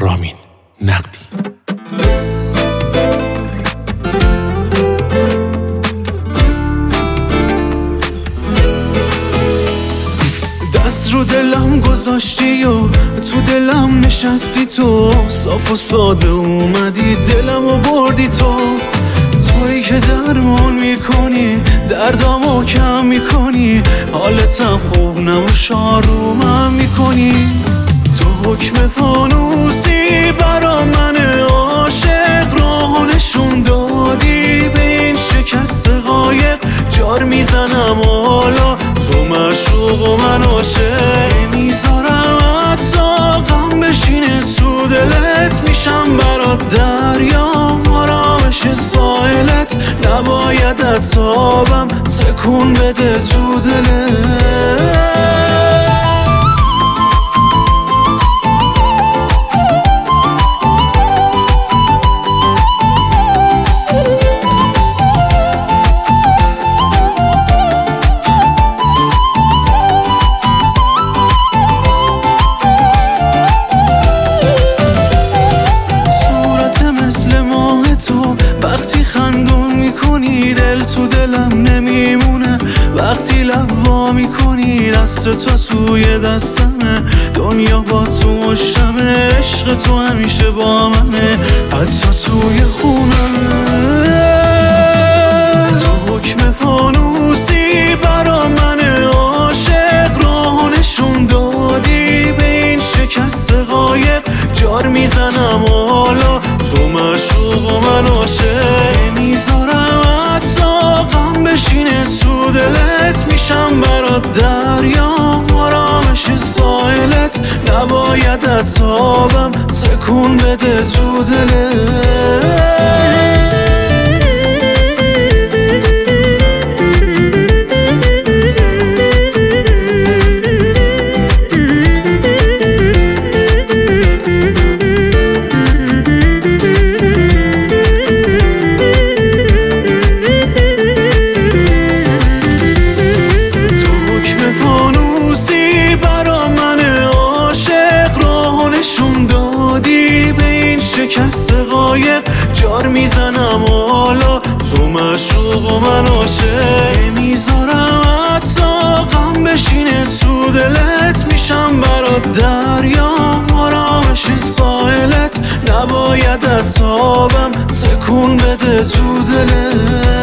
رامین نقدی. دست رو دلم گذاشتی و تو دلم نشستی تو، صاف و ساده اومدی دلم و بردی تو. تویی که درمان میکنی دردامو کم میکنی، حالتم خوب نباش آرومم میکنی. تو حکم فانوسی برا من عاشق، راهو نشون دادی به این شکست قایق. جار میزنم حالا تو معشوق و من عاشق، نمیذارم حتی غم بشینه تو دلت. میشم برات دریا آرامش ساحلت، نباید اعصابم تکون بده تو دلت. وقتی خندون میکنی دل تو دلم نمیمونه، وقتی لب وا میکنی دست تو توی دستمه، دنیا با تو مشتمه، عشق تو همیشه با منه حتی توی خونمه. تو حکم فانوسی برا من عاشق، راهو نشون دادی به این شکست قایق. جار میزنم حالا تو معشوق و من عاشق، نمیذارم حتی غم بشینه تو دلت. میشم برات دریا آرامش ساحلت، نباید اعصابم تکون بده تو دلت. شکست قایق جار میزنم حالا تو معشوق و من عاشق، نمیذارم حتی غم بشینه تو دلت. میشم برات دریا آرامش ساحلت، نباید اعصابم تکون بده تو دلت.